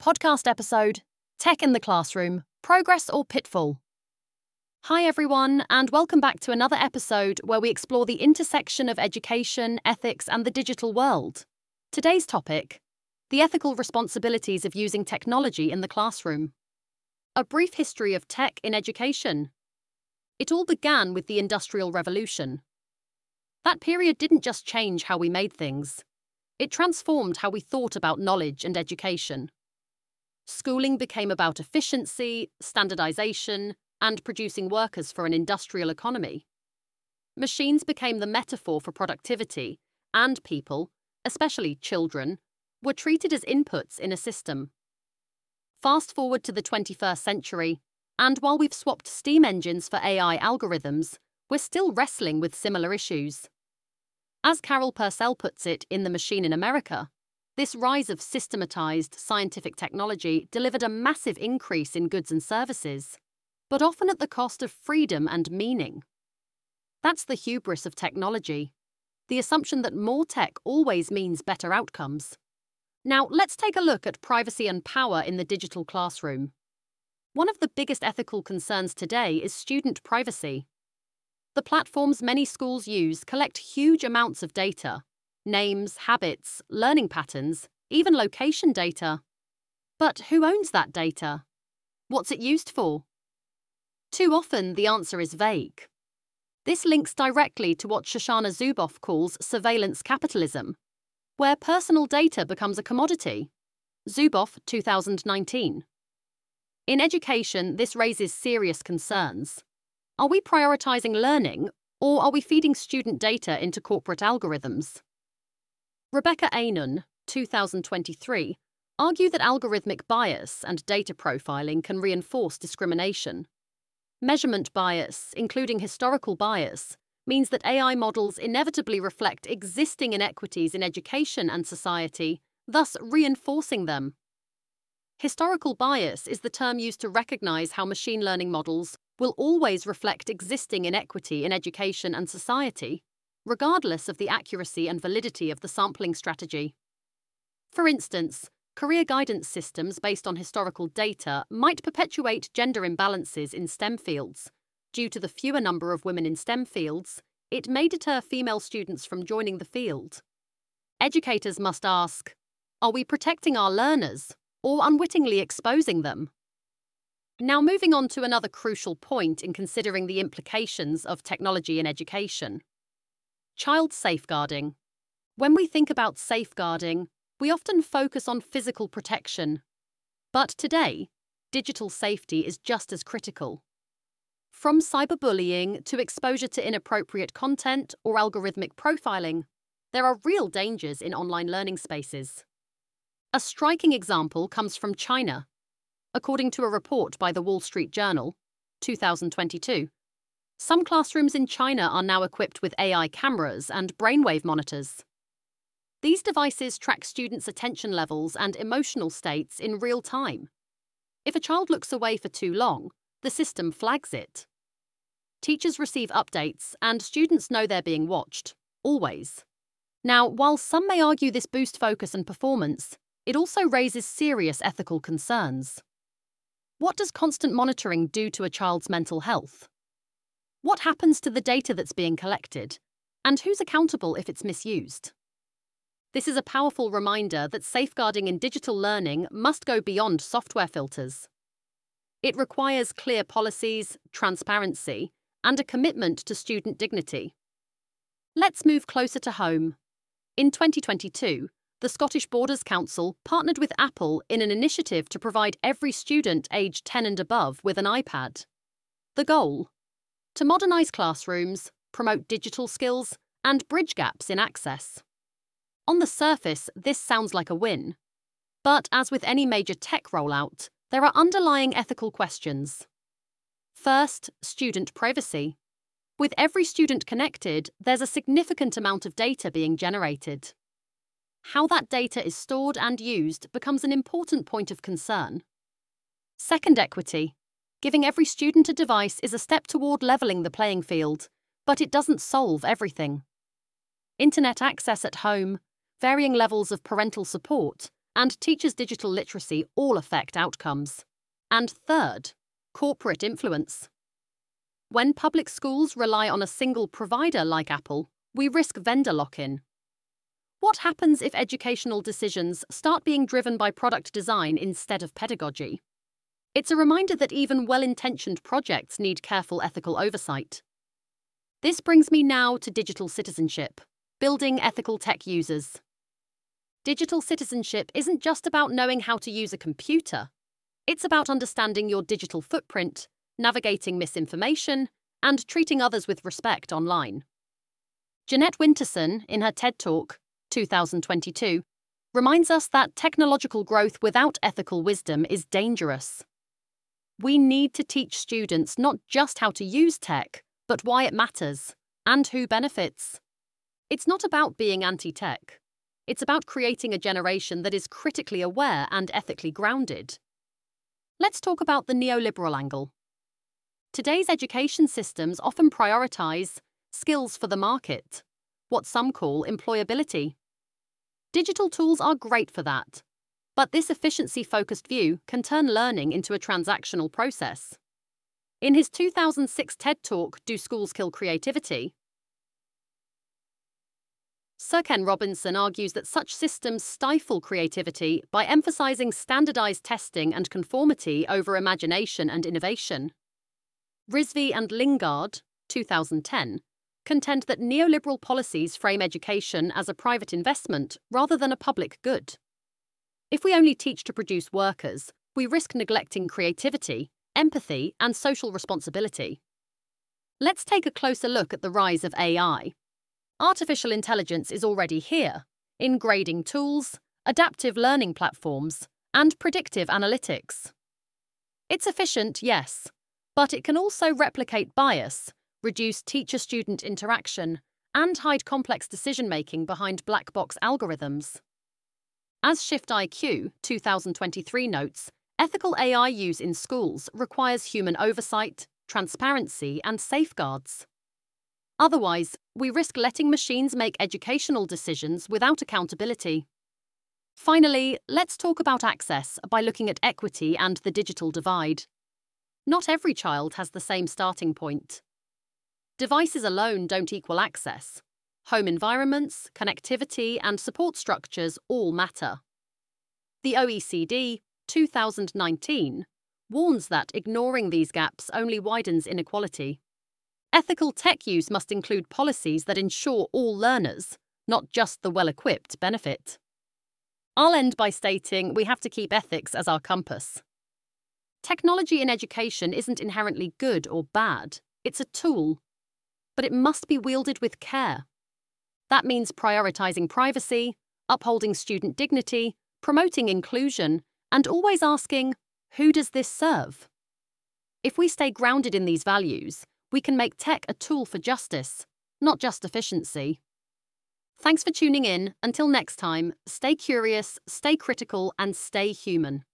podcast episode, Tech in the Classroom, Progress or Pitfall? Hi everyone, and welcome back to another episode where we explore the intersection of education, ethics, and the digital world. Today's topic, the ethical responsibilities of using technology in the classroom. A brief history of tech in education. It all began with the Industrial Revolution. That period didn't just change how we made things. It transformed how we thought about knowledge and education. Schooling became about efficiency, standardization, and producing workers for an industrial economy. Machines became the metaphor for productivity, and people, especially children, were treated as inputs in a system. Fast forward to the 21st century, and while we've swapped steam engines for AI algorithms, we're still wrestling with similar issues. As Carol Purcell puts it in The Machine in America, this rise of systematized scientific technology delivered a massive increase in goods and services, but often at the cost of freedom and meaning. That's the hubris of technology, the assumption that more tech always means better outcomes. Now, let's take a look at privacy and power in the digital classroom. One of the biggest ethical concerns today is student privacy. The platforms many schools use collect huge amounts of data: names, habits, learning patterns, even location data. But who owns that data? What's it used for? Too often, the answer is vague. This links directly to what Shoshana Zuboff calls surveillance capitalism, where personal data becomes a commodity. Zuboff, 2019. In education, this raises serious concerns. Are we prioritizing learning, or are we feeding student data into corporate algorithms? Rebecca Ainun, 2023, argue that algorithmic bias and data profiling can reinforce discrimination. Measurement bias, including historical bias, means that AI models inevitably reflect existing inequities in education and society, thus reinforcing them. Historical bias is the term used to recognize how machine learning models will always reflect existing inequity in education and society, regardless of the accuracy and validity of the sampling strategy. For instance, career guidance systems based on historical data might perpetuate gender imbalances in STEM fields. Due to the fewer number of women in STEM fields, it may deter female students from joining the field. Educators must ask, are we protecting our learners or unwittingly exposing them? Now, moving on to another crucial point in considering the implications of technology in education. Child safeguarding. When we think about safeguarding, we often focus on physical protection. But today, digital safety is just as critical. From cyberbullying to exposure to inappropriate content or algorithmic profiling, there are real dangers in online learning spaces. A striking example comes from China. According to a report by the Wall Street Journal, 2022, some classrooms in China are now equipped with AI cameras and brainwave monitors. These devices track students' attention levels and emotional states in real time. If a child looks away for too long, the system flags it. Teachers receive updates, and students know they're being watched, always. Now, while some may argue this boosts focus and performance, it also raises serious ethical concerns. What does constant monitoring do to a child's mental health? What happens to the data that's being collected? And who's accountable if it's misused? This is a powerful reminder that safeguarding in digital learning must go beyond software filters. It requires clear policies, transparency, and a commitment to student dignity. Let's move closer to home. In 2022, the Scottish Borders Council partnered with Apple in an initiative to provide every student aged 10 and above with an iPad. The goal? To modernise classrooms, promote digital skills, and bridge gaps in access. On the surface, this sounds like a win. But as with any major tech rollout, there are underlying ethical questions. First, student privacy. With every student connected, there's a significant amount of data being generated. How that data is stored and used becomes an important point of concern. Second, equity. Giving every student a device is a step toward levelling the playing field, but it doesn't solve everything. Internet access at home, varying levels of parental support, and teachers' digital literacy all affect outcomes. And third, corporate influence. When public schools rely on a single provider like Apple, we risk vendor lock-in. What happens if educational decisions start being driven by product design instead of pedagogy? It's a reminder that even well-intentioned projects need careful ethical oversight. This brings me now to digital citizenship, building ethical tech users. Digital citizenship isn't just about knowing how to use a computer. It's about understanding your digital footprint, navigating misinformation, and treating others with respect online. Jeanette Winterson, in her TED Talk, 2022, reminds us that technological growth without ethical wisdom is dangerous. We need to teach students not just how to use tech, but why it matters, and who benefits. It's not about being anti-tech. It's about creating a generation that is critically aware and ethically grounded. Let's talk about the neoliberal angle. Today's education systems often prioritize skills for the market, what some call employability. Digital tools are great for that, but this efficiency-focused view can turn learning into a transactional process. In his 2006 TED Talk, Do Schools Kill Creativity?, Sir Ken Robinson argues that such systems stifle creativity by emphasizing standardized testing and conformity over imagination and innovation. Rizvi and Lingard, 2010, contend that neoliberal policies frame education as a private investment rather than a public good. If we only teach to produce workers, we risk neglecting creativity, empathy, and social responsibility. Let's take a closer look at the rise of AI. Artificial intelligence is already here, in grading tools, adaptive learning platforms, and predictive analytics. It's efficient, yes, but it can also replicate bias, reduce teacher-student interaction, and hide complex decision-making behind black box algorithms. As ShiftIQ 2023 notes, ethical AI use in schools requires human oversight, transparency, and safeguards. Otherwise, we risk letting machines make educational decisions without accountability. Finally, let's talk about access by looking at equity and the digital divide. Not every child has the same starting point. Devices alone don't equal access. Home environments, connectivity, and support structures all matter. The OECD, 2019, warns that ignoring these gaps only widens inequality. Ethical tech use must include policies that ensure all learners, not just the well-equipped, benefit. I'll end by stating we have to keep ethics as our compass. Technology in education isn't inherently good or bad. It's a tool. But it must be wielded with care. That means prioritizing privacy, upholding student dignity, promoting inclusion, and always asking, who does this serve? If we stay grounded in these values, we can make tech a tool for justice, not just efficiency. Thanks for tuning in. Until next time, stay curious, stay critical, and stay human.